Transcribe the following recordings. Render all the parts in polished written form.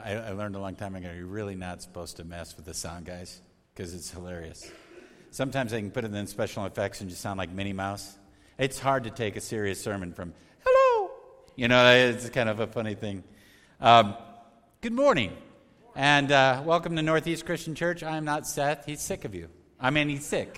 I learned a long time ago, you're really not supposed to mess with the sound guys because it's hilarious. Sometimes they can put it in special effects and you sound like Minnie Mouse. It's hard to take a serious sermon from, hello. You know, it's kind of a funny thing. Good morning, and welcome to Northeast Christian Church. I'm not Seth. He's sick of you. He's sick.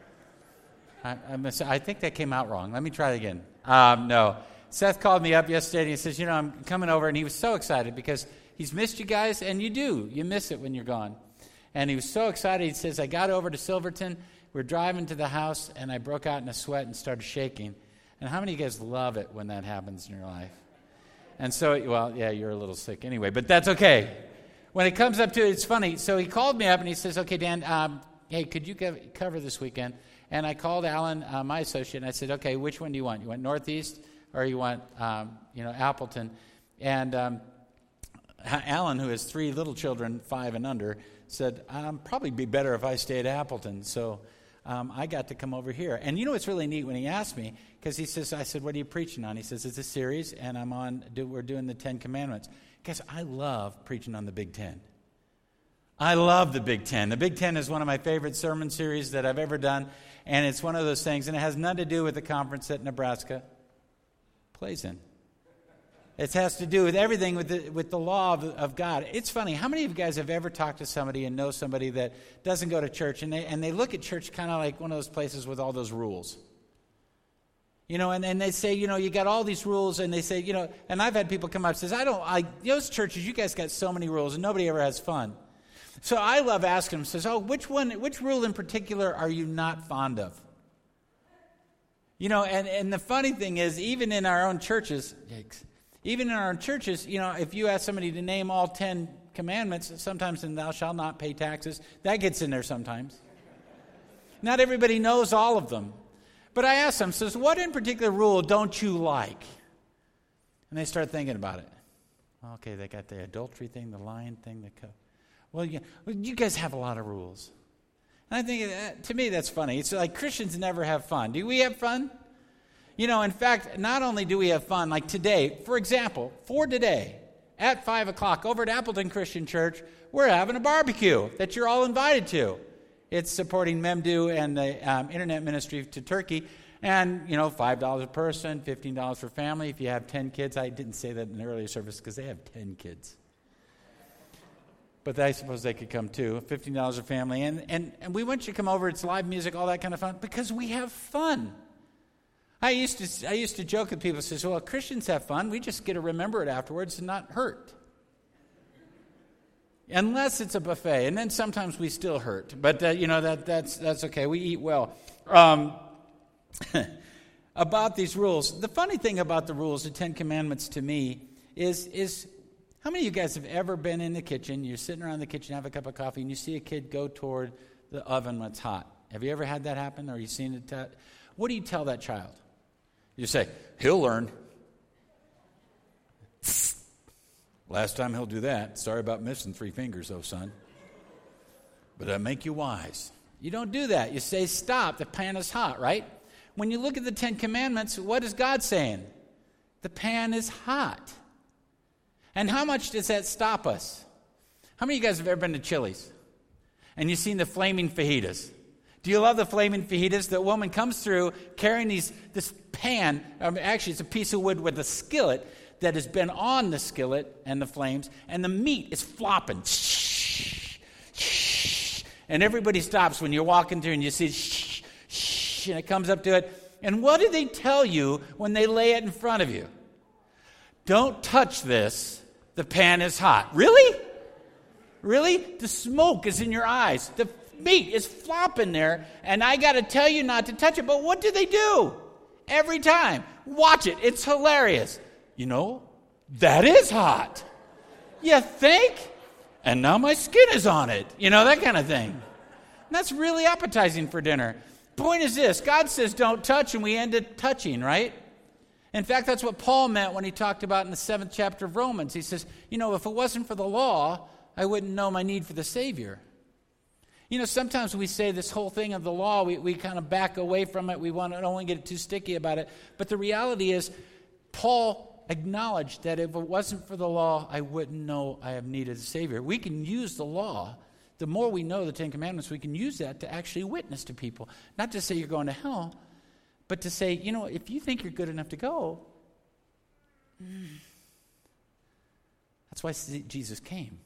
I think that came out wrong. Let me try it again. No. Seth called me up yesterday and he says, I'm coming over, and he was so excited because he's missed you guys, and you do. You miss it when you're gone. And he was so excited. He says, I got over to Silverton. We're driving to the house, and I broke out in a sweat and started shaking. And how many of you guys love it when that happens in your life? And so, well, yeah, you're a little sick anyway, but that's okay. When it comes up to it, it's funny. So he called me up, and he says, okay, Dan, hey, could you cover this weekend? And I called Alan, my associate, and I said, okay, which one do you want? You want Northeast or you want, Appleton? And Alan, who has 3 little children, 5 and under, said, probably be better if I stayed at Appleton. So I got to come over here. And you know what's really neat when he asked me, because he says, I said, what are you preaching on? He says, it's a series, and we're doing the 10 Commandments. Guys, I love preaching on the Big Ten. I love the Big Ten. The Big Ten is one of my favorite sermon series that I've ever done, and it's one of those things, and it has nothing to do with the conference that Nebraska plays in. It has to do with everything with the law of God. It's funny. How many of you guys have ever talked to somebody and know somebody that doesn't go to church, and they look at church kind of like one of those places with all those rules? And they say, you got all these rules, and they say, and I've had people come up and says, those churches, you guys got so many rules, and nobody ever has fun. So I love asking them, says, which rule in particular are you not fond of? And the funny thing is, even in our own churches, if you ask somebody to name all 10 commandments, sometimes in thou shalt not pay taxes, that gets in there sometimes. Not everybody knows all of them. But I ask them, says, what in particular rule don't you like? And they start thinking about it. Okay, they got the adultery thing, the lying thing, well, you guys have a lot of rules. And I think, to me, that's funny. It's like Christians never have fun. Do we have fun? In fact, not only do we have fun, like today, for example, at 5 o'clock over at Appleton Christian Church, we're having a barbecue that you're all invited to. It's supporting Memdu and the internet ministry to Turkey. And, $5 a person, $15 for family. If you have 10 kids, I didn't say that in the earlier service because they have 10 kids. But I suppose they could come too. $15 a family. And we want you to come over. It's live music, all that kind of fun, because we have fun. I used to joke with people, says, well, Christians have fun. We just get to remember it afterwards and not hurt. Unless it's a buffet, and then sometimes we still hurt. But, that's okay. We eat well. About these rules, the funny thing about the rules, the 10 Commandments to me, is how many of you guys have ever been in the kitchen, you're sitting around the kitchen, have a cup of coffee, and you see a kid go toward the oven when it's hot? Have you ever had that happen, or you seen it? What do you tell that child? You say, he'll learn. Last time he'll do that. Sorry about missing 3 fingers, though, son. But I make you wise. You don't do that. You say, stop. The pan is hot, right? When you look at the 10 Commandments, what is God saying? The pan is hot. And how much does that stop us? How many of you guys have ever been to Chili's? And you've seen the flaming fajitas? Do you love the flaming fajitas? The woman comes through carrying this pan. Actually, it's a piece of wood with a skillet that has been on the skillet and the flames, and the meat is flopping. And everybody stops when you're walking through and you see and it comes up to it. And what do they tell you when they lay it in front of you? Don't touch this. The pan is hot. Really? Really? The smoke is in your eyes. The meat is flopping there, and I got to tell you not to touch it. But what do they do? Every time. Watch it. It's hilarious. That is hot. You think? And now my skin is on it. That kind of thing. And that's really appetizing for dinner. Point is this. God says don't touch, and we end up touching, right? In fact, that's what Paul meant when he talked about in the 7th chapter of Romans. He says, if it wasn't for the law, I wouldn't know my need for the Savior. Sometimes we say this whole thing of the law, we kind of back away from it. We don't want to get too sticky about it. But the reality is, Paul acknowledge that if it wasn't for the law, I wouldn't know I have needed a Savior. We can use the law. The more we know the Ten Commandments, we can use that to actually witness to people. Not to say you're going to hell, but to say, if you think you're good enough to go, that's why Jesus came.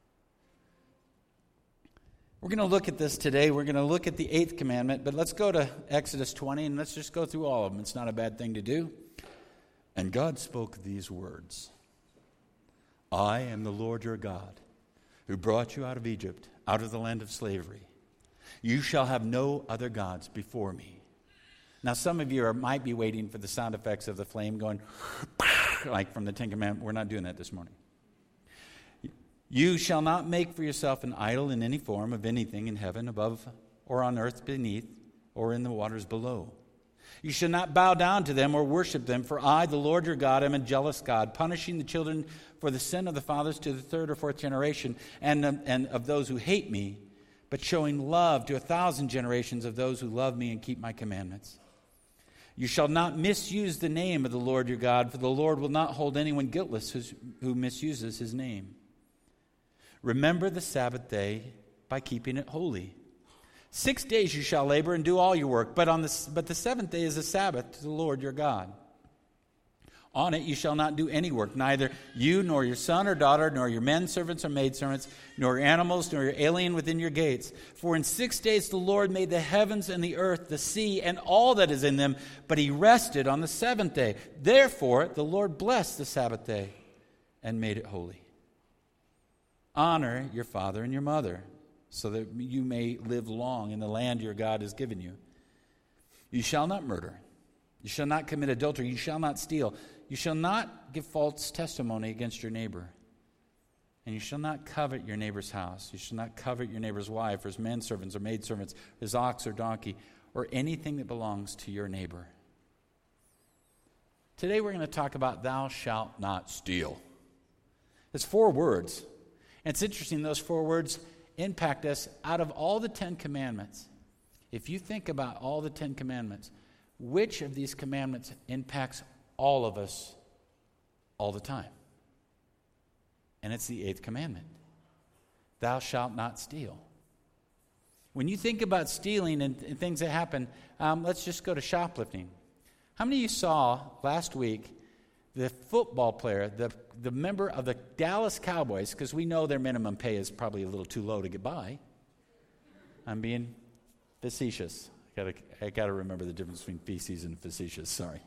We're going to look at this today. We're going to look at the 8th commandment, but let's go to Exodus 20, and let's just go through all of them. It's not a bad thing to do. And God spoke these words, I am the Lord your God, who brought you out of Egypt, out of the land of slavery. You shall have no other gods before me. Now, some of you might be waiting for the sound effects of the flame going, like from the Ten Commandments. We're not doing that this morning. You shall not make for yourself an idol in any form of anything in heaven above or on earth beneath or in the waters below. You shall not bow down to them or worship them, for I, the Lord your God, am a jealous God, punishing the children for the sin of the fathers to the 3rd or 4th generation and of those who hate me, but showing love to 1,000 generations of those who love me and keep my commandments. You shall not misuse the name of the Lord your God, for the Lord will not hold anyone guiltless who misuses his name. Remember the Sabbath day by keeping it holy. 6 days you shall labor and do all your work, but the seventh day is a Sabbath to the Lord your God. On it you shall not do any work, neither you nor your son or daughter, nor your men servants or maidservants, nor your animals, nor your alien within your gates. For in 6 days the Lord made the heavens and the earth, the sea, and all that is in them, but he rested on the seventh day. Therefore the Lord blessed the Sabbath day and made it holy. Honor your father and your mother, so that you may live long in the land your God has given you. You shall not murder. You shall not commit adultery. You shall not steal. You shall not give false testimony against your neighbor. And you shall not covet your neighbor's house. You shall not covet your neighbor's wife, or his manservants or maidservants, his ox or donkey, or anything that belongs to your neighbor. Today we're going to talk about thou shalt not steal. It's 4 words. And it's interesting, those 4 words impact us out of all the 10 commandments. If you think about all the 10 commandments, which of these commandments impacts all of us all the time? And it's the 8th commandment. Thou shalt not steal. When you think about stealing and things that happen, let's just go to shoplifting. How many of you saw last week the football player, the member of the Dallas Cowboys, because we know their minimum pay is probably a little too low to get by. I'm being facetious. I got to remember the difference between feces and facetious. Sorry.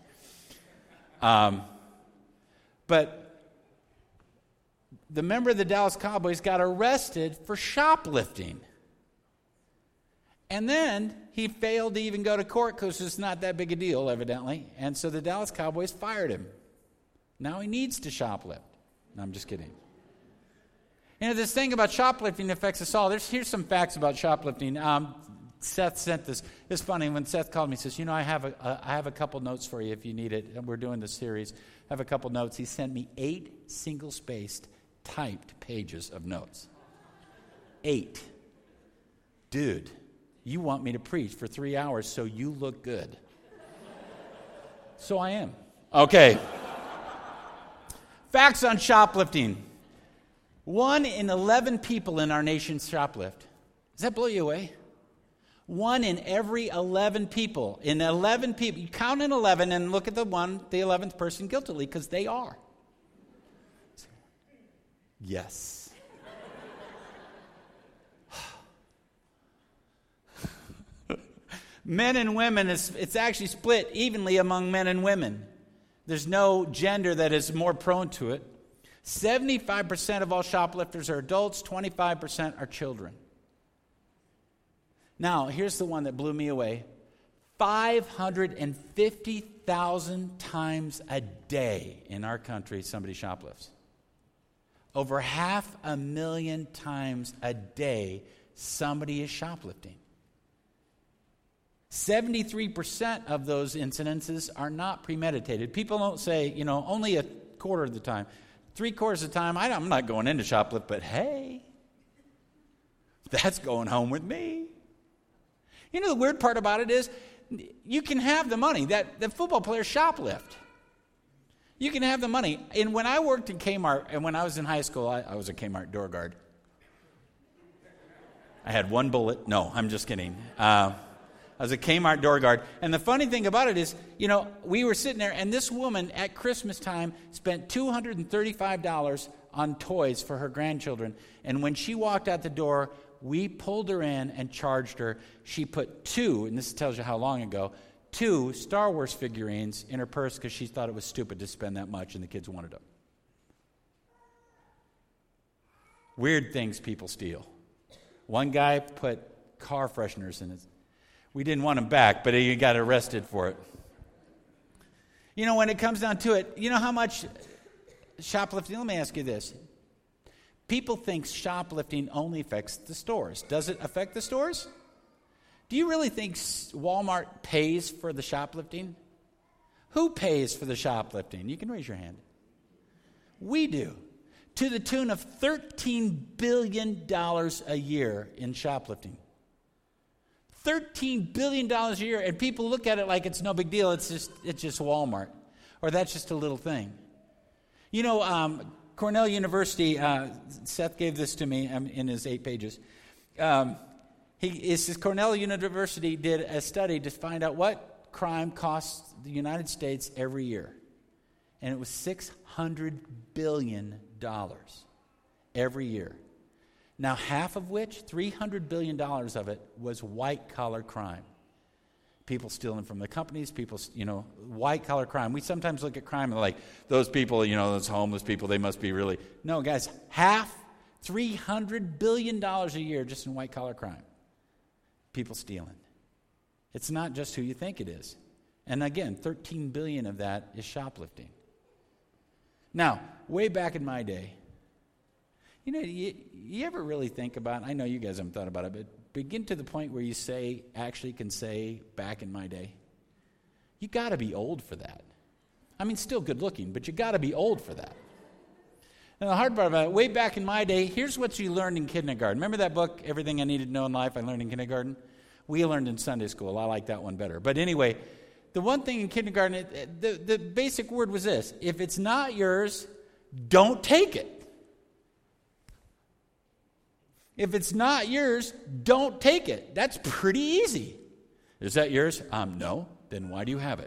But the member of the Dallas Cowboys got arrested for shoplifting. And then he failed to even go to court because it's not that big a deal, evidently. And so the Dallas Cowboys fired him. Now he needs to shoplift. No, I'm just kidding. This thing about shoplifting affects us all. Here's some facts about shoplifting. Seth sent this. It's funny when Seth called me. He says, I have a couple notes for you if you need it. And we're doing this series. I have a couple notes. He sent me 8 single-spaced typed pages of notes. 8. Dude, you want me to preach for 3 hours so you look good. So I am. Okay. Facts on shoplifting. 1 in 11 people in our nation shoplift. Does that blow you away? 1 in every 11 people. In 11 people, you count in 11 and look at the 11th person guiltily, because they are. Yes. Men and women, it's actually split evenly among men and women. There's no gender that is more prone to it. 75% of all shoplifters are adults, 25% are children. Now, here's the one that blew me away. 550,000 times a day in our country, somebody shoplifts. Over 500,000 times a day, somebody is shoplifting. 73% of those incidences are not premeditated. People don't say, only a quarter of the time. 3/4 of the time, I'm not going in to shoplift, but hey, that's going home with me. The weird part about it is you can have the money. That football player shoplift. You can have the money. And when I worked in Kmart, and when I was in high school, I was a Kmart door guard. I had one bullet. No, I'm just kidding. I was a Kmart door guard. And the funny thing about it is, we were sitting there, and this woman at Christmas time spent $235 on toys for her grandchildren. And when she walked out the door, we pulled her in and charged her. She put 2, and this tells you how long ago, 2 Star Wars figurines in her purse because she thought it was stupid to spend that much and the kids wanted them. Weird things people steal. One guy put car fresheners in it. We didn't want him back, but he got arrested for it. When it comes down to it, how much shoplifting, let me ask you this. People think shoplifting only affects the stores. Does it affect the stores? Do you really think Walmart pays for the shoplifting? Who pays for the shoplifting? You can raise your hand. We do. To the tune of $13 billion a year in shoplifting. $13 billion a year, and people look at it like it's no big deal. It's just Walmart, or that's just a little thing. Cornell University, Seth gave this to me in his 8 pages. It says Cornell University did a study to find out what crime costs the United States every year. And it was $600 billion every year. Now, half of which, $300 billion of it, was white-collar crime. People stealing from the companies, white-collar crime. We sometimes look at crime and like, those people, those homeless people, they must be really... No, guys, half, $300 billion a year just in white-collar crime. People stealing. It's not just who you think it is. And again, 13 billion of that is shoplifting. Now, way back in my day, you ever really think about, I know you guys haven't thought about it, but begin to the point where you actually can say, back in my day. You got to be old for that. I mean, still good looking, but you got to be old for that. And the hard part about it, way back in my day, here's what you learned in kindergarten. Remember that book, Everything I Needed to Know in Life, I learned in kindergarten? We learned in Sunday school. I like that one better. But anyway, the one thing in kindergarten, the basic word was this: if it's not yours, don't take it. If it's not yours, don't take it. That's pretty easy. Is that yours? No. Then why do you have it?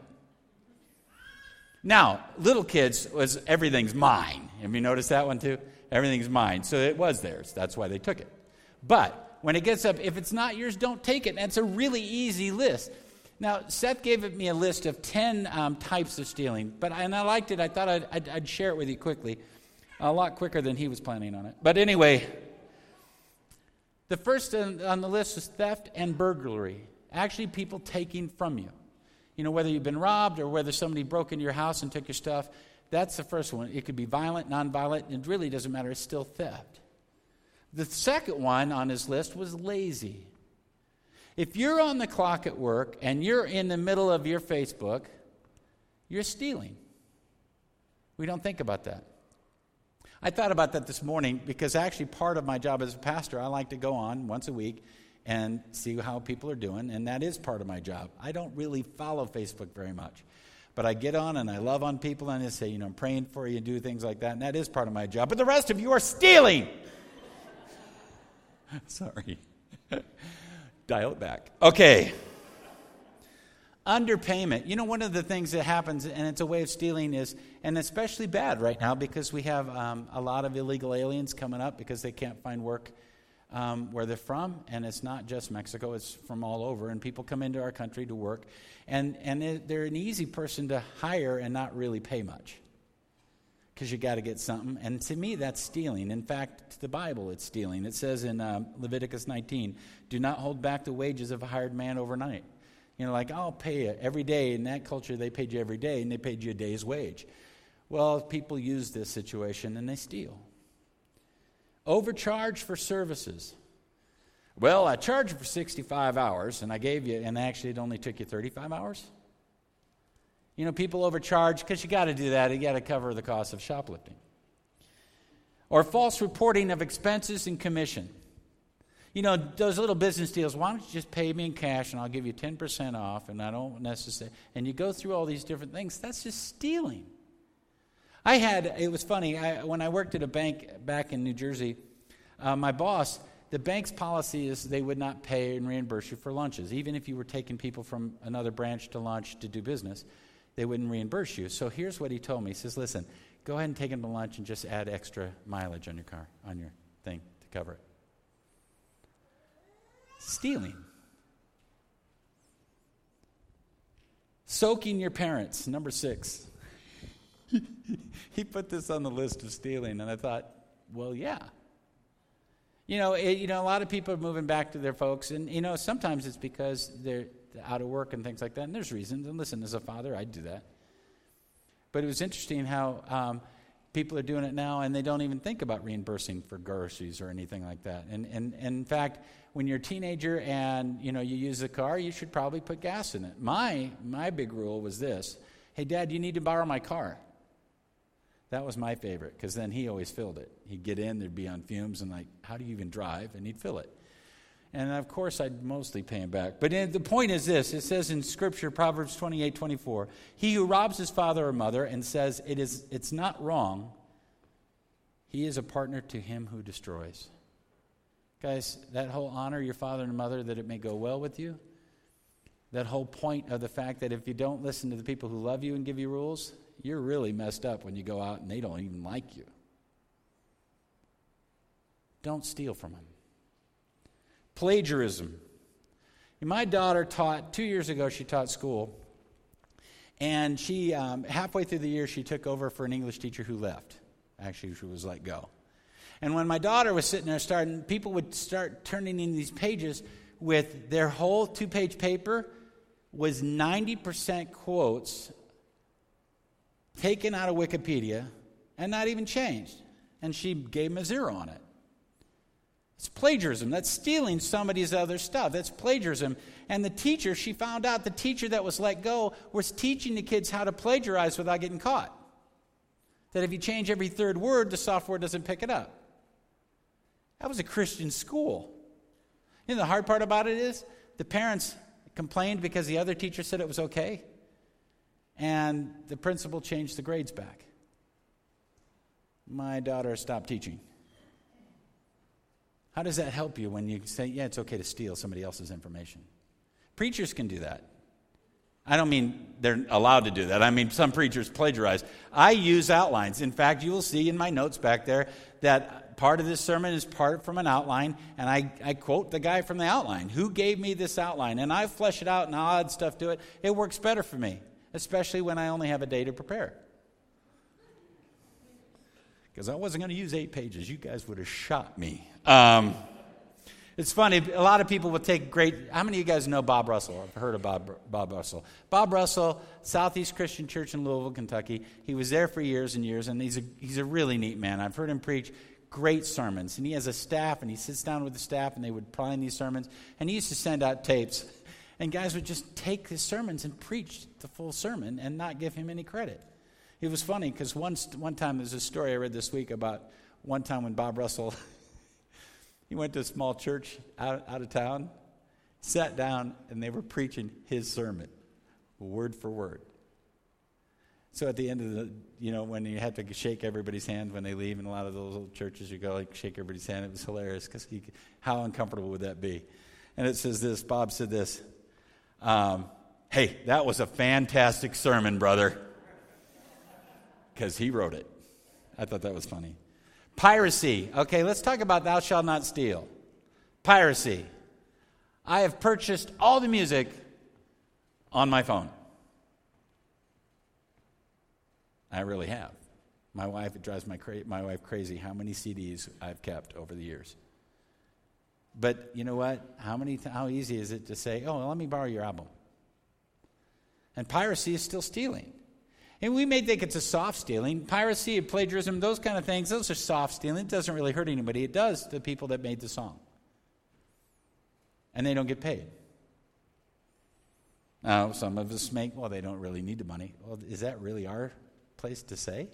Now, little kids was everything's mine. Have you noticed that one too? Everything's mine. So it was theirs. That's why they took it. But when it gets up, if it's not yours, don't take it. And it's a really easy list. Now, Seth gave me a list of 10 types of stealing. And I liked it. I thought I'd share it with you quickly. A lot quicker than he was planning on it. But anyway, the first on the list is theft and burglary. Actually, people taking from you. Whether you've been robbed or whether somebody broke into your house and took your stuff, that's the first one. It could be violent, nonviolent. It really doesn't matter. It's still theft. The second one on his list was lazy. If you're on the clock at work and you're in the middle of your Facebook, you're stealing. We don't think about that. I thought about that this morning because actually part of my job as a pastor, I like to go on once a week and see how people are doing, and that is part of my job. I don't really follow Facebook very much, but I get on and I love on people and I say, I'm praying for you and do things like that, and that is part of my job. But the rest of you are stealing. Sorry. Dial it back. Okay. Underpayment. One of the things that happens, and it's a way of stealing, is, and especially bad right now because we have a lot of illegal aliens coming up because they can't find work where they're from, and it's not just Mexico, it's from all over, and people come into our country to work, and they're an easy person to hire and not really pay much because you got to get something, and to me that's stealing. In fact, to the Bible it's stealing. It says in Leviticus 19, do not hold back the wages of a hired man overnight. I'll pay you every day. In that culture, they paid you every day, and they paid you a day's wage. Well, people use this situation, and they steal. Overcharge for services. Well, I charged you for 65 hours, and I gave you, and actually it only took you 35 hours. People overcharge because you got to do that. You got to cover the cost of shoplifting. Or false reporting of expenses and commission. Those little business deals, why don't you just pay me in cash and I'll give you 10% off and I don't necessarily, and you go through all these different things. That's just stealing. It was funny, when I worked at a bank back in New Jersey, my boss, the bank's policy is they would not pay and reimburse you for lunches. Even if you were taking people from another branch to lunch to do business, they wouldn't reimburse you. So here's what he told me. He says, listen, go ahead and take them to lunch and just add extra mileage on your car, on your thing to cover it. Stealing. Soaking your parents, number 6. He put this on the list of stealing, and I thought, well, yeah. A lot of people are moving back to their folks, and, sometimes it's because they're out of work and things like that, and there's reasons. And listen, as a father, I'd do that. But it was interesting how people are doing it now, and they don't even think about reimbursing for groceries or anything like that. And in fact, when you're a teenager and, you use the car, you should probably put gas in it. My big rule was this: hey, Dad, you need to borrow my car. That was my favorite, because then he always filled it. He'd get in, there'd be on fumes, and how do you even drive? And he'd fill it. And of course, I'd mostly pay him back. But the point is this: it says in Scripture, Proverbs 28:24, he who robs his father or mother and says it's not wrong, he is a partner to him who destroys. Guys, that whole honor your father and mother that it may go well with you, that whole point of the fact that if you don't listen to the people who love you and give you rules, you're really messed up when you go out and they don't even like you. Don't steal from them. Plagiarism. My daughter 2 years ago, she taught school. And she, halfway through the year, she took over for an English teacher who left. Actually, she was let go. And when my daughter was sitting there people would start turning in these pages with their whole 2-page paper was 90% quotes taken out of Wikipedia and not even changed. And she gave them a 0 on it. It's plagiarism. That's stealing somebody's other stuff. That's plagiarism. And the teacher, she found out the teacher that was let go was teaching the kids how to plagiarize without getting caught. That if you change every third word, the software doesn't pick it up. That was a Christian school. The hard part about it is the parents complained because the other teacher said it was okay. And the principal changed the grades back. My daughter stopped teaching. How does that help you when you say, yeah, it's okay to steal somebody else's information? Preachers can do that. I don't mean they're allowed to do that. I mean some preachers plagiarize. I use outlines. In fact, you will see in my notes back there that part of this sermon is part from an outline, and I quote the guy from the outline. Who gave me this outline? And I flesh it out and I'll add stuff to it. It works better for me, especially when I only have a day to prepare. Because I wasn't going to use 8 pages. You guys would have shot me. It's funny. A lot of people will take great... How many of you guys know Bob Russell? I've heard of Bob Russell. Bob Russell, Southeast Christian Church in Louisville, Kentucky. He was there for years and years, and he's a really neat man. I've heard him preach great sermons. And he has a staff, and he sits down with the staff, and they would plan these sermons. And he used to send out tapes. And guys would just take his sermons and preach the full sermon and not give him any credit. It was funny because one time there's a story I read this week about one time when Bob Russell, he went to a small church out of town, sat down, and they were preaching his sermon, word for word. So at the end of when you had to shake everybody's hand when they leave, in a lot of those old churches, you go shake everybody's hand. It was hilarious because how uncomfortable would that be? And it says this, Bob said this, hey, that was a fantastic sermon, brother. Because he wrote it. I thought that was funny. Piracy. Okay, let's talk about thou shalt not steal. Piracy. I have purchased all the music on my phone. I really have. It drives my wife crazy how many CDs I've kept over the years. But you know what? How easy is it to say, oh, well, let me borrow your album? And piracy is still stealing. And we may think it's a soft stealing. Piracy and plagiarism, those kind of things, those are soft stealing. It doesn't really hurt anybody. It does the people that made the song. And they don't get paid. Now, some of us they don't really need the money. Well, is that really our place to say?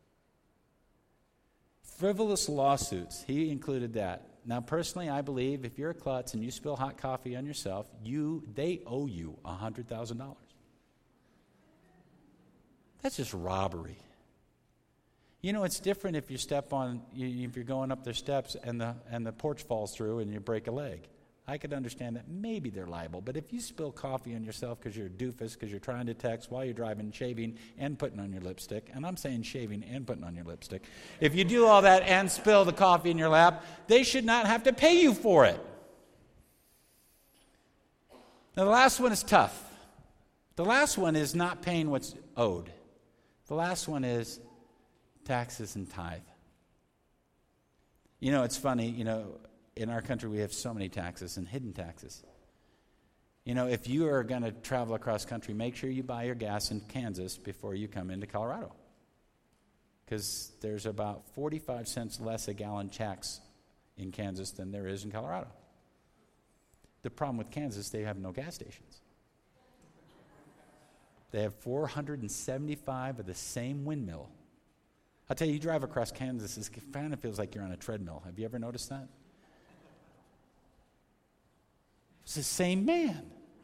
Frivolous lawsuits. He included that. Now, personally, I believe if you're a klutz and you spill hot coffee on yourself, they owe you $100,000. That's just robbery. You know, it's different if if you're going up the steps and the porch falls through and you break a leg. I could understand that maybe they're liable, but if you spill coffee on yourself because you're a doofus, because you're trying to text while you're driving, shaving, and putting on your lipstick, and I'm saying shaving and putting on your lipstick, if you do all that and spill the coffee in your lap, they should not have to pay you for it. Now, the last one is tough. The last one is not paying what's owed. The last one is taxes and tithe. You know, it's funny, in our country we have so many taxes and hidden taxes. You know, if you are going to travel across country, make sure you buy your gas in Kansas before you come into Colorado. Because there's about 45 cents less a gallon tax in Kansas than there is in Colorado. The problem with Kansas, they have no gas stations. They have 475 of the same windmill. I'll tell you, you drive across Kansas, it kind of feels like you're on a treadmill. Have you ever noticed that? It's the same man.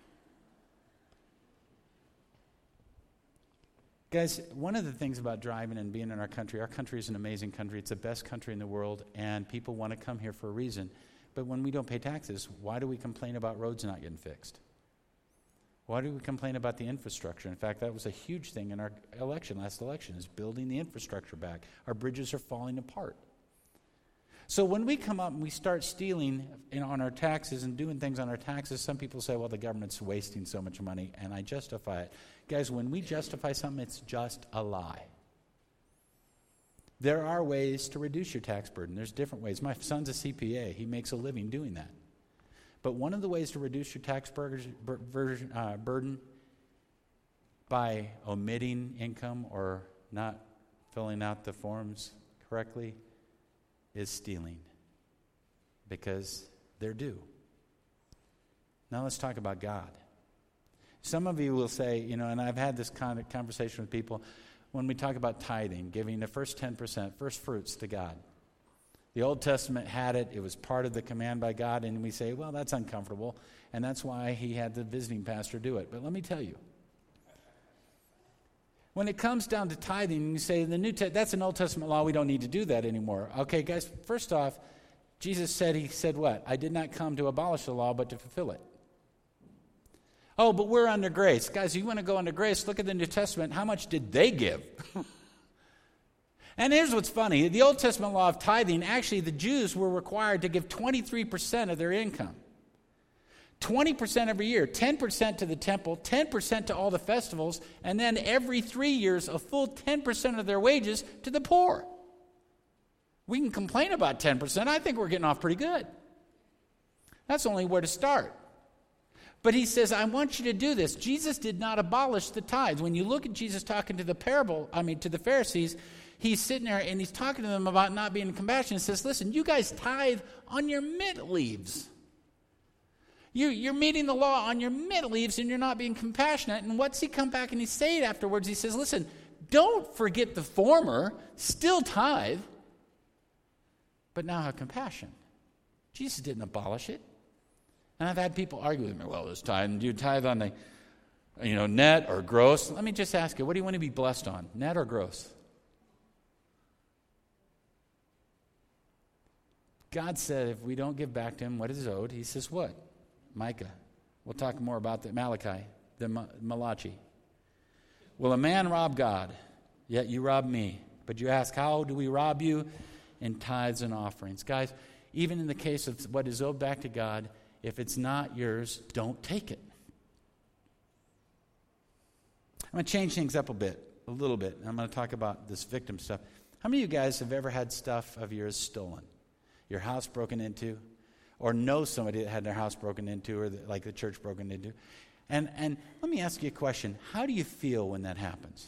Guys, one of the things about driving and being in our country is an amazing country. It's the best country in the world, and people want to come here for a reason. But when we don't pay taxes, why do we complain about roads not getting fixed? Why do we complain about the infrastructure? In fact, that was a huge thing in our last election, is building the infrastructure back. Our bridges are falling apart. So when we come up and we start stealing on our taxes and doing things on our taxes, some people say, well, the government's wasting so much money, and I justify it. Guys, when we justify something, it's just a lie. There are ways to reduce your tax burden. There's different ways. My son's a CPA. He makes a living doing that. But one of the ways to reduce your tax burden by omitting income or not filling out the forms correctly is stealing, because they're due. Now let's talk about God. Some of you will say, and I've had this kind of conversation with people, when we talk about tithing, giving the first 10%, first fruits to God. The Old Testament had it. It was part of the command by God, and we say, well, that's uncomfortable, and that's why he had the visiting pastor do it. But let me tell you, when it comes down to tithing, you say, that's an Old Testament law, we don't need to do that anymore. Okay, guys, first off, Jesus said what? I did not come to abolish the law, but to fulfill it. Oh, but we're under grace. Guys, you want to go under grace, look at the New Testament. How much did they give? And here's what's funny. The Old Testament law of tithing, actually the Jews were required to give 23% of their income. 20% every year, 10% to the temple, 10% to all the festivals, and then every 3 years, a full 10% of their wages to the poor. We can complain about 10%. I think we're getting off pretty good. That's only where to start. But he says, I want you to do this. Jesus did not abolish the tithes. When you look at Jesus talking to the Pharisees, he's sitting there and he's talking to them about not being compassionate. He says, listen, you guys tithe on your mint leaves. You're meeting the law on your mint leaves and you're not being compassionate. And what's he come back and he say afterwards? He says, listen, don't forget the former, still tithe, but now have compassion. Jesus didn't abolish it. And I've had people argue with me, well, this tithe, do you tithe on the net or gross? Let me just ask you, what do you want to be blessed on, net or gross? God said if we don't give back to him what is owed, he says what? Micah. We'll talk more about the Malachi, the Malachi. Will a man rob God? Yet you rob me. But you ask, how do we rob you? In tithes and offerings. Guys, even in the case of what is owed back to God, if it's not yours, don't take it. I'm going to change things up a little bit. I'm going to talk about this victim stuff. How many of you guys have ever had stuff of yours stolen? Your house broken into? Or know somebody that had their house broken into, or like the church broken into? And let me ask you a question. How do you feel when that happens?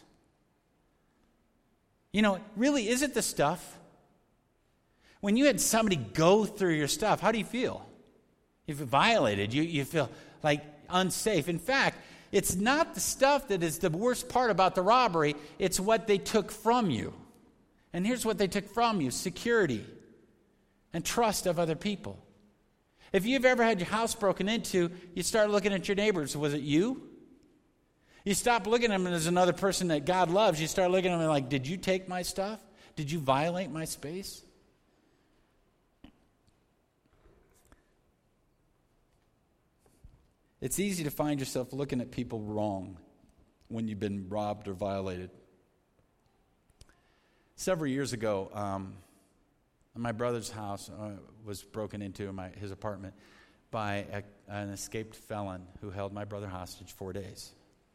Really, is it the stuff? When you had somebody go through your stuff, how do you feel? You feel violated. You feel like unsafe. In fact, it's not the stuff that is the worst part about the robbery. It's what they took from you. And here's what they took from you: security and trust of other people. If you've ever had your house broken into, you start looking at your neighbors. Was it you? You stop looking at them as another person that God loves. You start looking at them like, did you take my stuff? Did you violate my space? It's easy to find yourself looking at people wrong when you've been robbed or violated. Several years ago, my brother's house was broken into in his apartment by an escaped felon who held my brother hostage 4 days.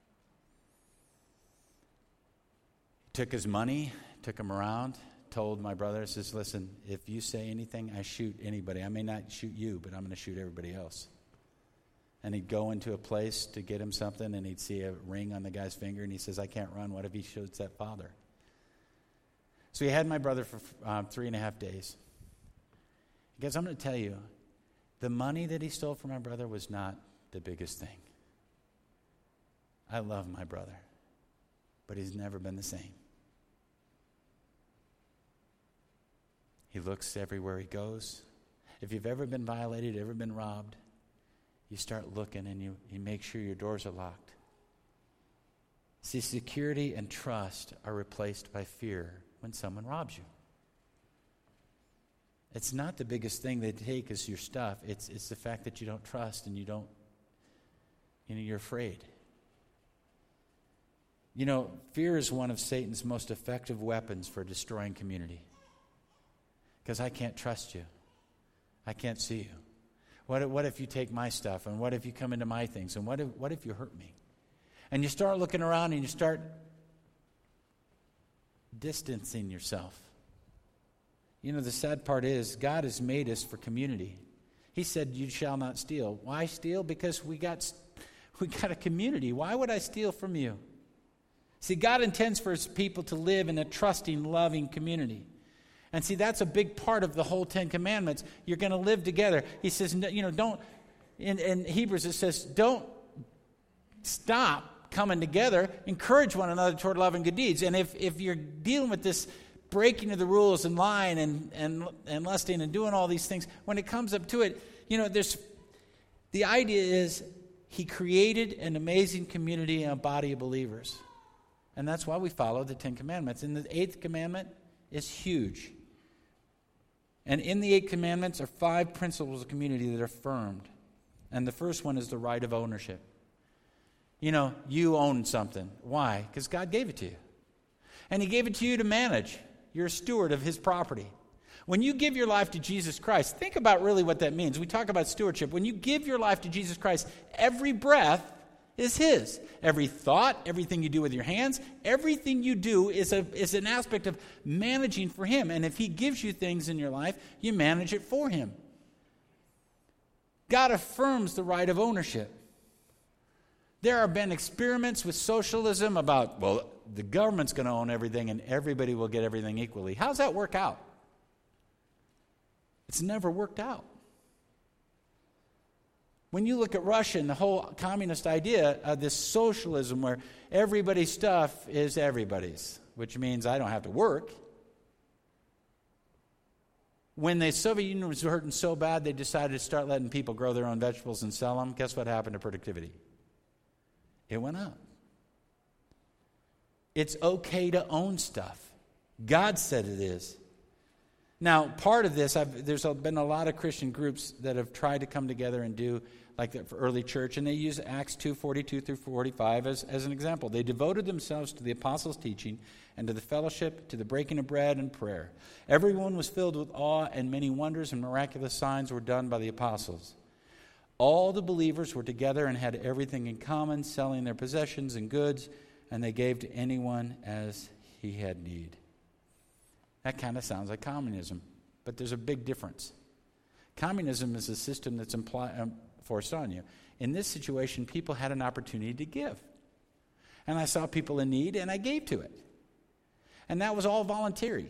Took his money, took him around, told my brother, says, listen, if you say anything, I shoot anybody. I may not shoot you, but I'm going to shoot everybody else. And he'd go into a place to get him something, and he'd see a ring on the guy's finger, and he says, I can't run. What if he shoots that father? So he had my brother for 3.5 days. Guys, I'm going to tell you, the money that he stole from my brother was not the biggest thing. I love my brother, but he's never been the same. He looks everywhere he goes. If you've ever been violated, ever been robbed, you start looking and you make sure your doors are locked. See, security and trust are replaced by fear when someone robs you. It's not the biggest thing they take is your stuff. It's the fact that you don't trust and you're afraid. You know, fear is one of Satan's most effective weapons for destroying community. Because I can't trust you. I can't see you. What if you take my stuff? And what if you come into my things? And what if you hurt me? And you start looking around and you start distancing yourself. You know, the sad part is God has made us for community. He said, you shall not steal. Why steal? Because we got a community. Why would I steal from you? See, God intends for his people to live in a trusting, loving community. And see, that's a big part of the whole 10 Commandments. You're going to live together. He says, don't, in Hebrews it says, don't stop coming together. Encourage one another toward love and good deeds. And if you're dealing with this breaking of the rules and lying and lusting and doing all these things, when it comes up to it, the idea is he created an amazing community and a body of believers. And that's why we follow the 10 Commandments. And the 8th commandment is huge. And in the 8 commandments are 5 principles of community that are affirmed. And the first one is the right of ownership. You own something. Why? Because God gave it to you. And he gave it to you to manage. You're a steward of his property. When you give your life to Jesus Christ, think about really what that means. We talk about stewardship. When you give your life to Jesus Christ, every breath is his. Every thought, everything you do with your hands, everything you do is an aspect of managing for him. And if he gives you things in your life, you manage it for him. God affirms the right of ownership. There have been experiments with socialism about, the government's going to own everything and everybody will get everything equally. How's that work out? It's never worked out. When you look at Russia and the whole communist idea of this socialism where everybody's stuff is everybody's, which means I don't have to work. When the Soviet Union was hurting so bad, they decided to start letting people grow their own vegetables and sell them. Guess what happened to productivity? It went up. It's okay to own stuff. God said it is. Now, part of this, there's been a lot of Christian groups that have tried to come together and do like that for early church, and they use Acts 2:42 through 45 as an example. They devoted themselves to the apostles' teaching and to the fellowship, to the breaking of bread and prayer. Everyone was filled with awe, and many wonders and miraculous signs were done by the apostles. All the believers were together and had everything in common, selling their possessions and goods, and they gave to anyone as he had need. That kind of sounds like communism, but there's a big difference. Communism is a system that's forced on you. In this situation, people had an opportunity to give. And I saw people in need, and I gave to it. And that was all voluntary.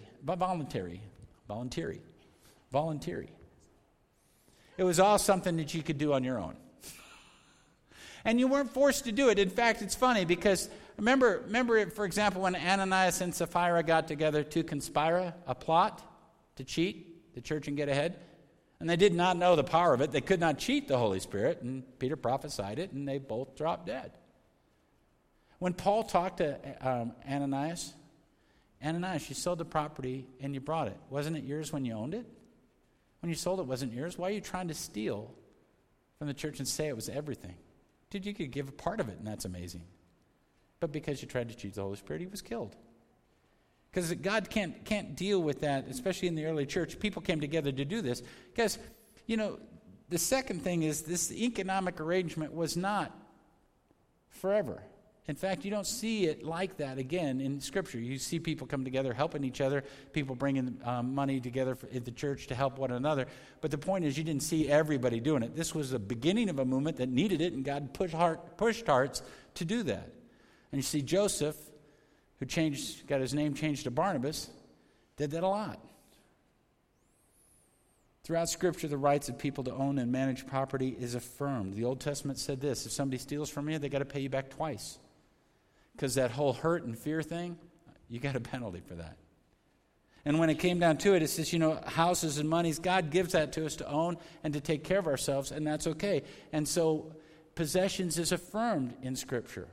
It was all something that you could do on your own. And you weren't forced to do it. In fact, it's funny because remember, for example, when Ananias and Sapphira got together to conspire, a plot to cheat the church and get ahead. And they did not know the power of it. They could not cheat the Holy Spirit. And Peter prophesied it, and they both dropped dead. When Paul talked to Ananias Ananias, you sold the property and you brought it. Wasn't it yours when you owned it? When you sold it, wasn't yours? Why are you trying to steal from the church and say it was everything? Dude, you could give a part of it, and that's amazing. But because you tried to cheat the Holy Spirit, he was killed. Because God can't deal with that, especially in the early church. People came together to do this. Because, the second thing is this economic arrangement was not forever. In fact, you don't see it like that again in Scripture. You see people come together helping each other, people bringing money together at the church to help one another. But the point is, you didn't see everybody doing it. This was the beginning of a movement that needed it, and God pushed hearts to do that. And you see Joseph, who got his name changed to Barnabas, did that a lot. Throughout Scripture, the rights of people to own and manage property is affirmed. The Old Testament said this: if somebody steals from you, they got to pay you back twice. Because that whole hurt and fear thing, you got a penalty for that. And when it came down to it, it says, houses and monies, God gives that to us to own and to take care of ourselves, and that's okay. And so possessions is affirmed in Scripture.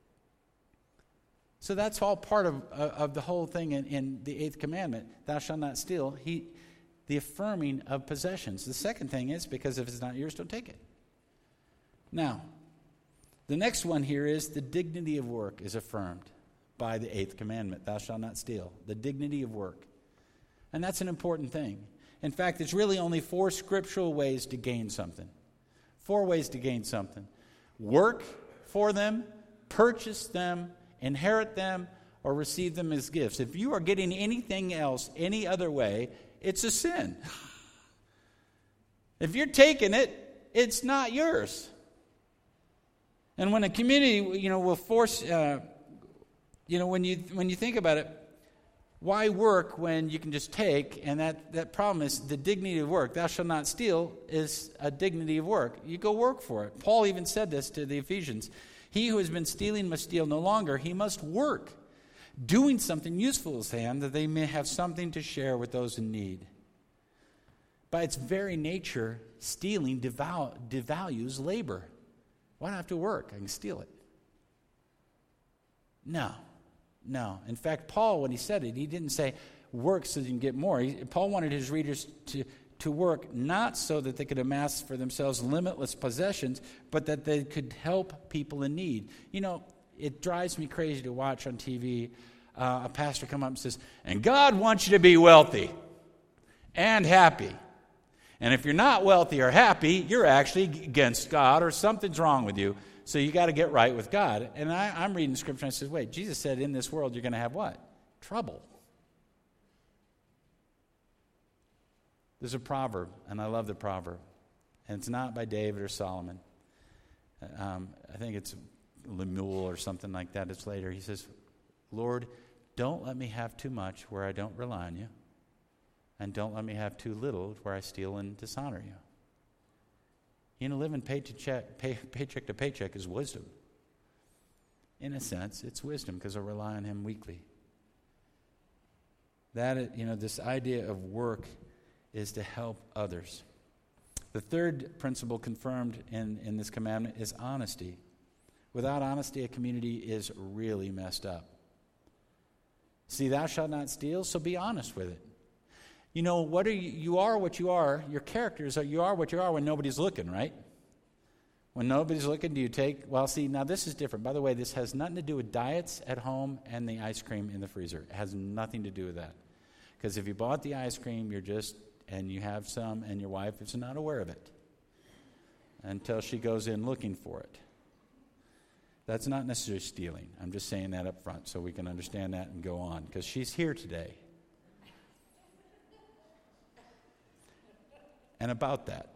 So that's all part of the whole thing in the 8th commandment, thou shalt not steal, the affirming of possessions. The second thing is, because if it's not yours, don't take it. Now, the next one here is the dignity of work is affirmed by the 8th commandment, thou shalt not steal. The dignity of work. And that's an important thing. In fact, there's really only 4 scriptural ways to gain something. 4 ways to gain something. Work for them, purchase them, inherit them, or receive them as gifts. If you are getting anything else any other way, it's a sin. If you're taking it, it's not yours. And when a community, will force, when you think about it, why work when you can just take? And that problem is the dignity of work. Thou shalt not steal is a dignity of work. You go work for it. Paul even said this to the Ephesians. He who has been stealing must steal no longer. He must work, doing something useful with his hand, that they may have something to share with those in need. By its very nature, stealing devalues labor. Why do I have to work? I can steal it. No. In fact, Paul, when he said it, he didn't say work so you can get more. Paul wanted his readers to work not so that they could amass for themselves limitless possessions, but that they could help people in need. It drives me crazy to watch on TV a pastor come up and says, and God wants you to be wealthy and happy. And if you're not wealthy or happy, you're actually against God or something's wrong with you. So you got to get right with God. And I'm reading Scripture and I said, wait, Jesus said in this world you're going to have what? Trouble. There's a proverb, and I love the proverb. And it's not by David or Solomon. I think it's Lemuel or something like that. It's later. He says, Lord, don't let me have too much where I don't rely on you. And don't let me have too little where I steal and dishonor you. Living paycheck to paycheck is wisdom. In a sense, it's wisdom because I rely on him weekly. That, this idea of work is to help others. The third principle confirmed in this commandment is honesty. Without honesty, a community is really messed up. See, thou shalt not steal, so be honest with it. What are you are what you are. Your characters are you are what you are when nobody's looking, right? When nobody's looking, do you take? Well, see, now this is different. By the way, this has nothing to do with diets at home and the ice cream in the freezer. It has nothing to do with that. Because if you bought the ice cream, and you have some, and your wife is not aware of it until she goes in looking for it. That's not necessarily stealing. I'm just saying that up front so we can understand that and go on, because she's here today. And about that.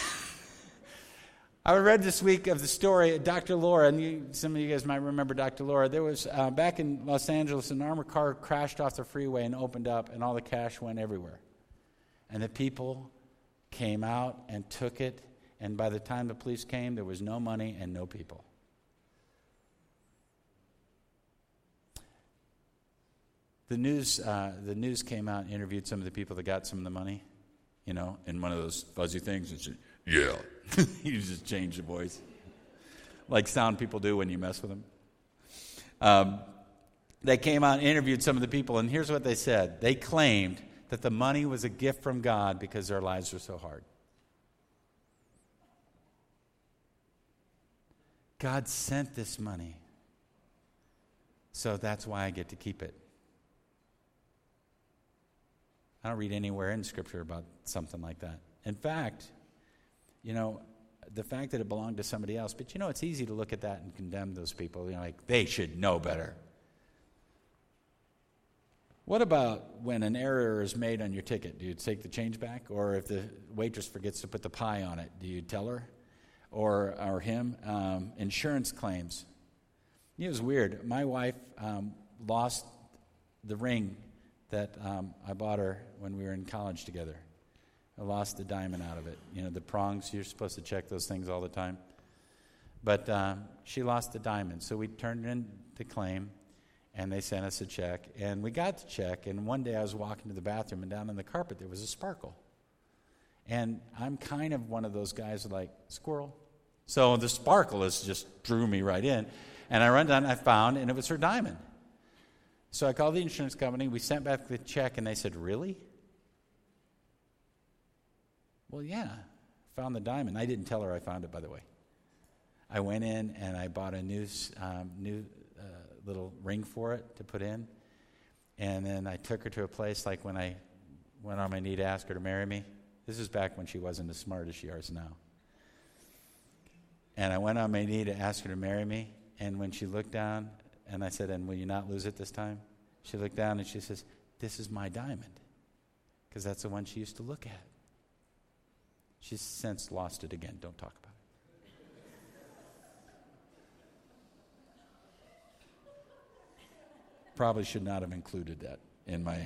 I read this week of the story of Dr. Laura, and some of you guys might remember Dr. Laura. There was, back in Los Angeles, an armored car crashed off the freeway and opened up, and all the cash went everywhere. And the people came out and took it, and by the time the police came, there was no money and no people. The news came out and interviewed some of the people that got some of the money, in one of those fuzzy things, and said, yeah. You just change the voice. Like sound people do when you mess with them. they came out and interviewed some of the people, and here's what they said. They claimed that the money was a gift from God because their lives were so hard. God sent this money, so that's why I get to keep it. I don't read anywhere in Scripture about something like that. In fact, the fact that it belonged to somebody else, but it's easy to look at that and condemn those people. Like, they should know better. What about when an error is made on your ticket? Do you take the change back? Or if the waitress forgets to put the pie on it, do you tell her or him? Insurance claims. It was weird. My wife lost the ring that I bought her when we were in college together. I lost the diamond out of it. The prongs, you're supposed to check those things all the time. But she lost the diamond. So we turned in the claim, and they sent us a check. And we got the check, and one day I was walking to the bathroom, and down on the carpet there was a sparkle. And I'm kind of one of those guys like, squirrel. So the sparkle just drew me right in. And I run down, and I found, and it was her diamond. So I called the insurance company. We sent back the check, and they said, really? Well, yeah, found the diamond. I didn't tell her I found it, by the way. I went in, and I bought a new little ring for it to put in. And then I took her to a place like when I went on my knee to ask her to marry me. This is back when she wasn't as smart as she is now. And I went on my knee to ask her to marry me. And when she looked down, and I said, and will you not lose it this time? She looked down and she says, this is my diamond. Because that's the one she used to look at. She's since lost it again. Don't talk about it. Probably should not have included that in my...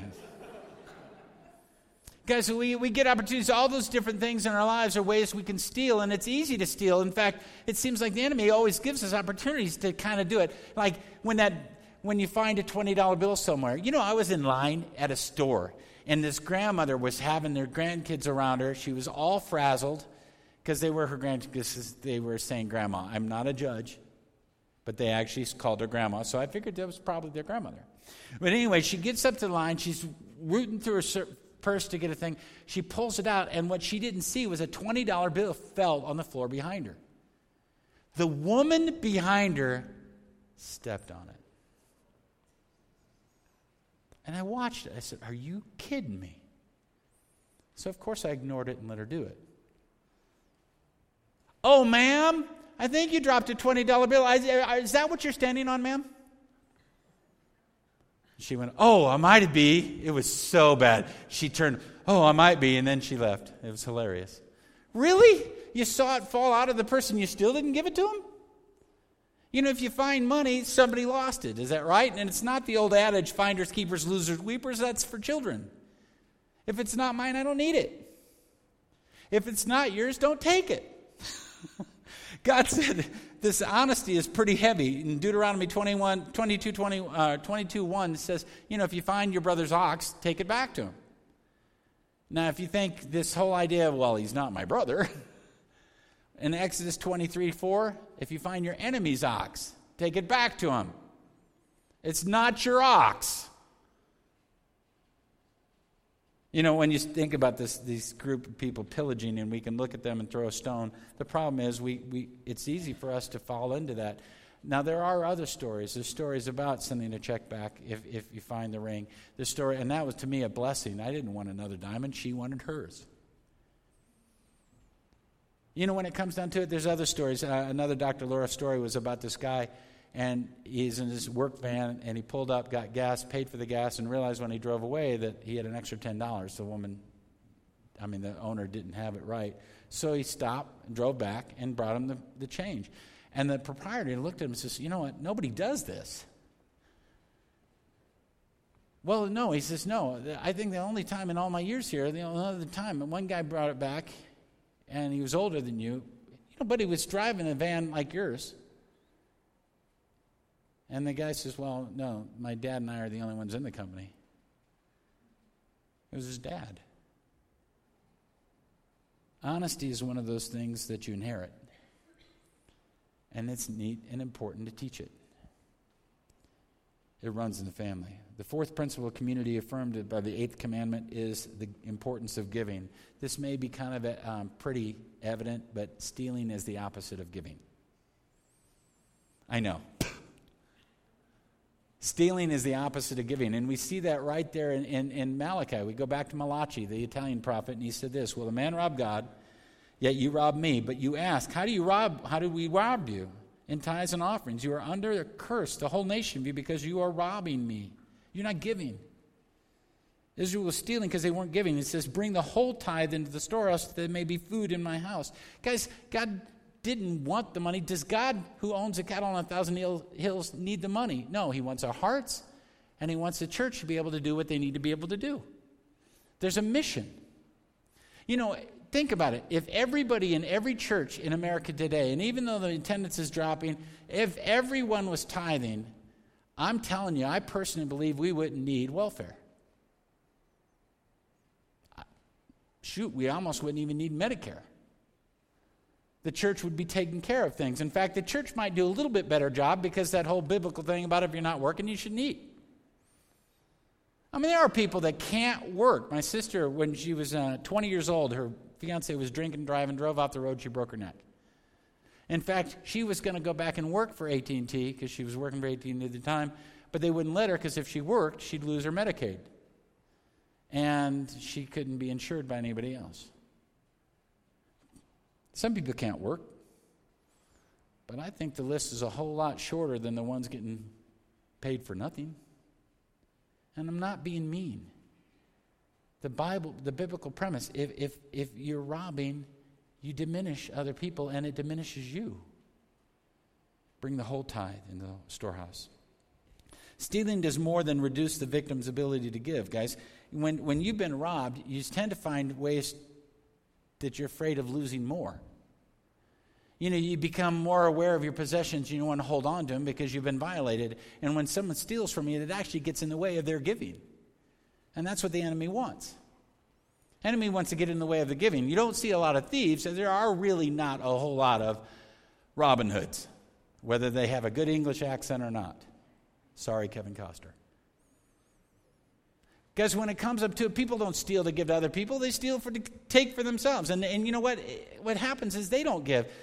Guys, so we get opportunities. All those different things in our lives are ways we can steal, and it's easy to steal. In fact, it seems like the enemy always gives us opportunities to kind of do it. Like when you find a $20 bill somewhere. I was in line at a store, and this grandmother was having their grandkids around her. She was all frazzled because they were her grandkids. They were saying, Grandma. I'm not a judge, but they actually called her Grandma, so I figured that was probably their grandmother. But anyway, she gets up to the line. She's rooting through her purse to get a thing. She pulls it out, and what she didn't see was a $20 bill fell on the floor behind her. The woman behind her stepped on it. And I watched it. I said, are you kidding me? So, of course, I ignored it and let her do it. Oh, ma'am, I think you dropped a $20 bill. Is that what you're standing on, ma'am? She went, oh, I might be. It was so bad. She turned, oh, I might be, and then she left. It was hilarious. Really? You saw it fall out of the person, you still didn't give it to him? If you find money, somebody lost it. Is that right? And it's not the old adage, finders, keepers, losers, weepers. That's for children. If it's not mine, I don't need it. If it's not yours, don't take it. God said this honesty is pretty heavy. In Deuteronomy 22:1 says, if you find your brother's ox, take it back to him. Now, if you think this whole idea of, well, he's not my brother, in Exodus 23:4, if you find your enemy's ox, take it back to him. It's not your ox. When you think about these group of people pillaging, and we can look at them and throw a stone, the problem is it's easy for us to fall into that. Now, there are other stories. There's stories about sending a check back if you find the ring. There's story, and that was, to me, a blessing. I didn't want another diamond. She wanted hers. When it comes down to it, there's other stories. Another Dr. Laura story was about this guy, and he's in his work van, and he pulled up, got gas, paid for the gas, and realized when he drove away that he had an extra $10. The owner didn't have it right. So he stopped and drove back and brought him the change. And the proprietor looked at him and says, you know what, nobody does this. Well, no, he says, no, I think the only time in all my years here, the only other time, and one guy brought it back, and he was older than you, but he was driving a van like yours. And the guy says, well, no, my dad and I are the only ones in the company. It was his dad. Honesty is one of those things that you inherit. And it's neat and important to teach it. It runs in the family. The fourth principle of community affirmed by the eighth commandment is the importance of giving. This may be kind of pretty evident, but stealing is the opposite of giving. I know. Stealing is the opposite of giving. And we see that right there in Malachi. We go back to Malachi, the Italian prophet, and he said this, "Well, the man robbed God, yet you rob me. But you ask, how do we rob you? In tithes and offerings. You are under a curse, the whole nation of you, because you are robbing me." You're not giving. Israel was stealing because they weren't giving. It says, "Bring the whole tithe into the storehouse, that there may be food in my house." Guys, God didn't want the money. Does God, who owns the cattle on 1,000 hills, need the money? No, he wants our hearts, and he wants the church to be able to do what they need to be able to do. There's a mission. You know, think about it. If everybody in every church in America today, and even though the attendance is dropping, if everyone was tithing, I'm telling you, I personally believe we wouldn't need welfare. Shoot, we almost wouldn't even need Medicare. The church would be taking care of things. In fact, the church might do a little bit better job because that whole biblical thing about if you're not working, you shouldn't eat. I mean, there are people that can't work. My sister, when she was 20 years old, her fiance was drinking, driving, drove off the road, she broke her neck. In fact, she was going to go back and work for AT&T because she was working for AT&T at the time, but they wouldn't let her because if she worked, she'd lose her Medicaid. And she couldn't be insured by anybody else. Some people can't work, but I think the list is a whole lot shorter than the ones getting paid for nothing. And I'm not being mean. The biblical premise, if you're robbing, you diminish other people and it diminishes you. Bring the whole tithe in the storehouse. Stealing does more than reduce the victim's ability to give, guys. When you've been robbed, you tend to find ways that you're afraid of losing more. You know, you become more aware of your possessions. You don't want to hold on to them because you've been violated. And when someone steals from you, it actually gets in the way of their giving. And that's what the enemy wants. Enemy wants to get in the way of the giving. You don't see a lot of thieves, so there are really not a whole lot of Robin Hoods, whether they have a good English accent or not. Sorry, Kevin Costner. Because when it comes up to it, people don't steal to give to other people. They steal to take for themselves. And you know what? What happens is they don't give.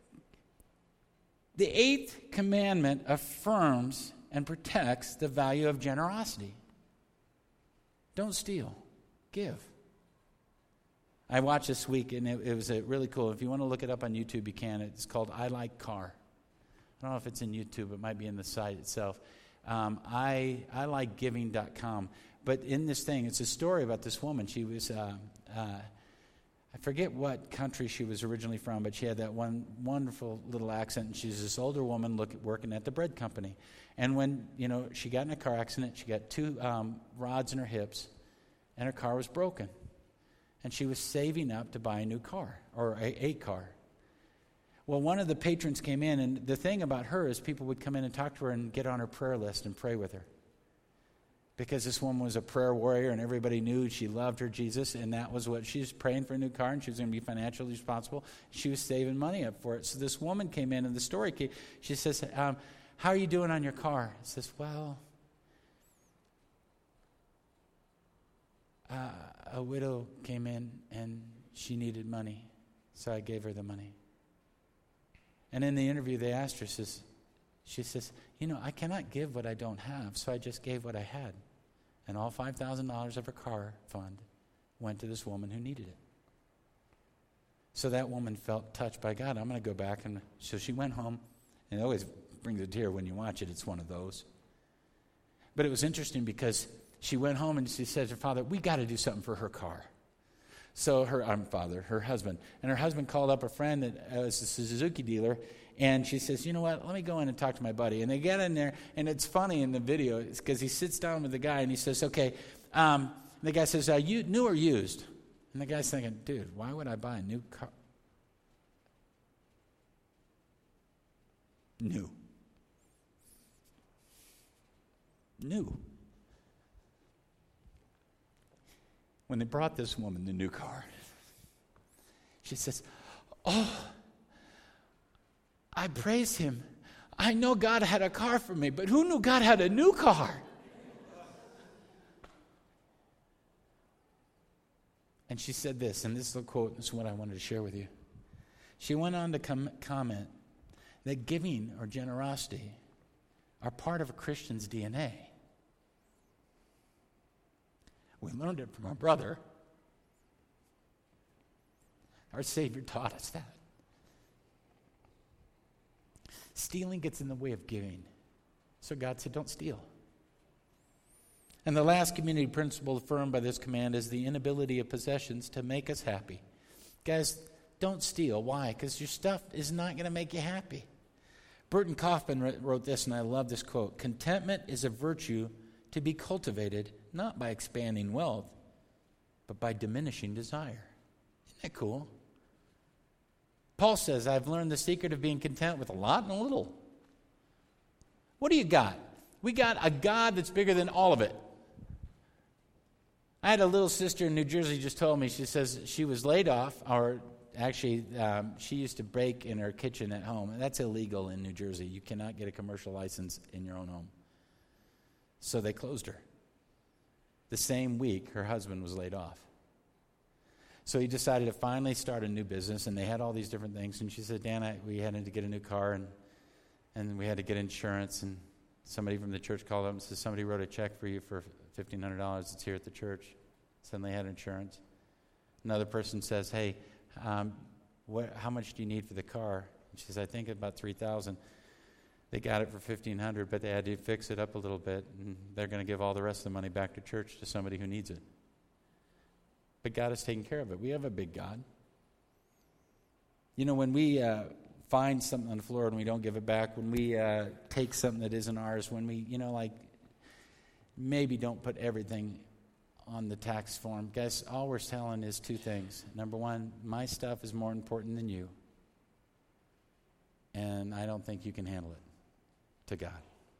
The eighth commandment affirms and protects the value of generosity. Don't steal. Give. I watched this week, and it was really cool. If you want to look it up on YouTube, you can. It's called I Like Car. I don't know if it's in YouTube. It might be in the site itself. I LikeGiving.com. But in this thing, it's a story about this woman. She was, I forget what country she was originally from, but she had that one wonderful little accent. And she's this older woman working at the bread company. And when, she got in a car accident, she got two rods in her hips, and her car was broken. And she was saving up to buy a new car, or a car. Well, one of the patrons came in, and the thing about her is people would come in and talk to her and get on her prayer list and pray with her. Because this woman was a prayer warrior, and everybody knew she loved her Jesus, and that was what she was praying for a new car, and she was going to be financially responsible. She was saving money up for it. So this woman came in, and the story came. She says, how are you doing on your car? I says, well, a widow came in, and she needed money, so I gave her the money. And in the interview, they asked her, she says, I cannot give what I don't have, so I just gave what I had. And all $5,000 of her car fund went to this woman who needed it. So that woman felt touched by God. I'm going to go back. And so she went home, and it always brings a tear when you watch it. It's one of those. But it was interesting because she went home and she said to her father, we got to do something for her car. So her husband. And her husband called up a friend that was a Suzuki dealer, and she says, you know what, let me go in and talk to my buddy. And they get in there, and it's funny in the video because he sits down with the guy, and he says, okay, the guy says, you new or used? And the guy's thinking, dude, why would I buy a new car? New. When they brought this woman the new car, she says, oh, I praise him. I know God had a car for me, but who knew God had a new car? And she said this, and this is a quote, this is what I wanted to share with you. She went on to comment that giving or generosity are part of a Christian's DNA. We learned it from our brother. Our Savior taught us that. Stealing gets in the way of giving. So God said, don't steal. And the last community principle affirmed by this command is the inability of possessions to make us happy. Guys, don't steal. Why? Because your stuff is not going to make you happy. Burton Kaufman wrote this, and I love this quote. Contentment is a virtue to be cultivated not by expanding wealth, but by diminishing desire. Isn't that cool? Paul says, I've learned the secret of being content with a lot and a little. What do you got? We got a God that's bigger than all of it. I had a little sister in New Jersey just told me, she says she was laid off, or actually she used to bake in her kitchen at home. And that's illegal in New Jersey. You cannot get a commercial license in your own home. So they closed her. The same week, her husband was laid off. So he decided to finally start a new business, and they had all these different things. And she said, Dan, we had to get a new car, and we had to get insurance. And somebody from the church called up and said, somebody wrote a check for you for $1,500. It's here at the church. Suddenly had insurance. Another person says, hey, how much do you need for the car? And she says, I think about $3,000. They got it for $1,500, but they had to fix it up a little bit, and they're going to give all the rest of the money back to church to somebody who needs it. But God has taken care of it. We have a big God. You know, when we find something on the floor and we don't give it back, when we take something that isn't ours, when we, maybe don't put everything on the tax form. Guys, all we're telling is two things. Number one, my stuff is more important than you. And I don't think you can handle it to God.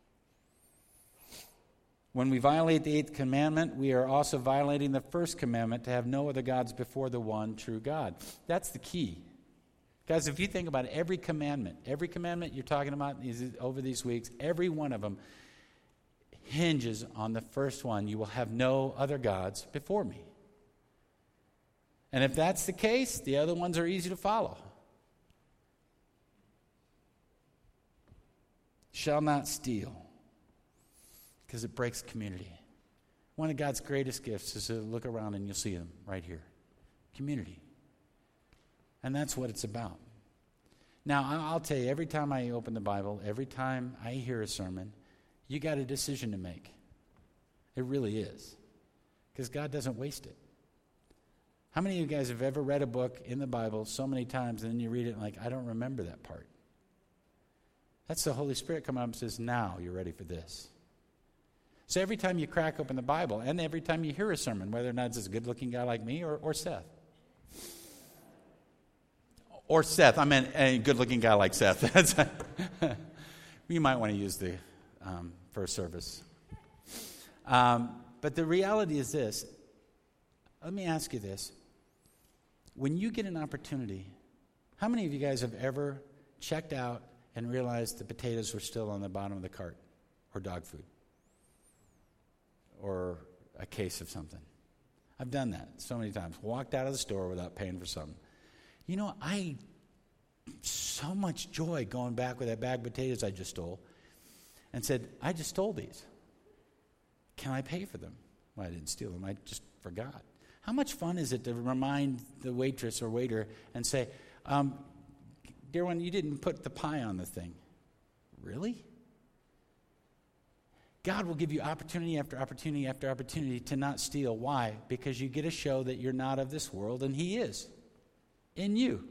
When we violate the 8th commandment, we are also violating the 1st commandment to have no other gods before the one true God. That's the key. Guys, if you think about it, every commandment you're talking about over these weeks, every one of them hinges on the first one. You will have no other gods before me. And if that's the case, the other ones are easy to follow. Shall not steal, because it breaks community. One of God's greatest gifts is to look around and you'll see them right here. Community. And that's what it's about. Now, I'll tell you, every time I open the Bible, every time I hear a sermon, you got a decision to make. It really is. Because God doesn't waste it. How many of you guys have ever read a book in the Bible so many times and then you read it and I don't remember that part? That's the Holy Spirit coming up and says, now you're ready for this. So every time you crack open the Bible and every time you hear a sermon, whether or not it's a good-looking guy like me or Seth. Or Seth. I meant a good-looking guy like Seth. You might want to use the first service. But the reality is this. Let me ask you this. When you get an opportunity, how many of you guys have ever checked out and realized the potatoes were still on the bottom of the cart, or dog food, or a case of something? I've done that so many times. Walked out of the store without paying for something. You know, so much joy going back with that bag of potatoes I just stole and said, I just stole these. Can I pay for them? Well, I didn't steal them. I just forgot. How much fun is it to remind the waitress or waiter and say, dear one, you didn't put the pie on the thing. Really? God will give you opportunity after opportunity after opportunity to not steal. Why? Because you get to show that you're not of this world and He is in you.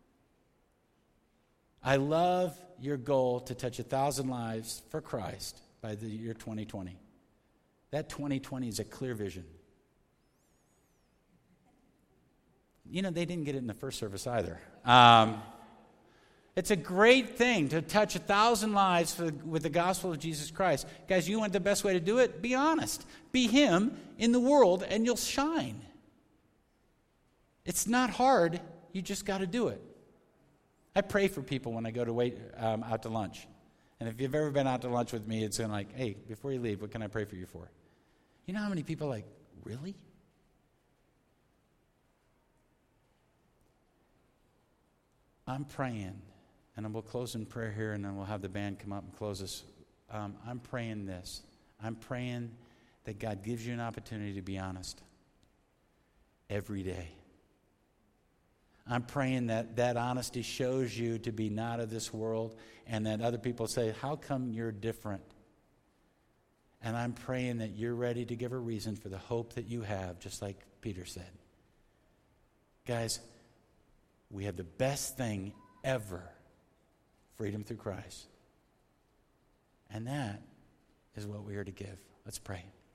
I love your goal to touch 1,000 lives for Christ by the year 2020. That 2020 is a clear vision. You know, they didn't get it in the first service either. It's a great thing to touch 1,000 lives with the gospel of Jesus Christ. Guys, you want the best way to do it? Be honest. Be Him in the world and you'll shine. It's not hard. You just got to do it. I pray for people when I go to out to lunch. And if you've ever been out to lunch with me, it's like, hey, before you leave, what can I pray for you for? You know how many people are like, really? I'm praying, and we'll close in prayer here, and then we'll have the band come up and close us. I'm praying this. I'm praying that God gives you an opportunity to be honest every day. I'm praying that honesty shows you to be not of this world, and that other people say, how come you're different? And I'm praying that you're ready to give a reason for the hope that you have, just like Peter said. Guys, we have the best thing ever, freedom through Christ. And that is what we are to give. Let's pray.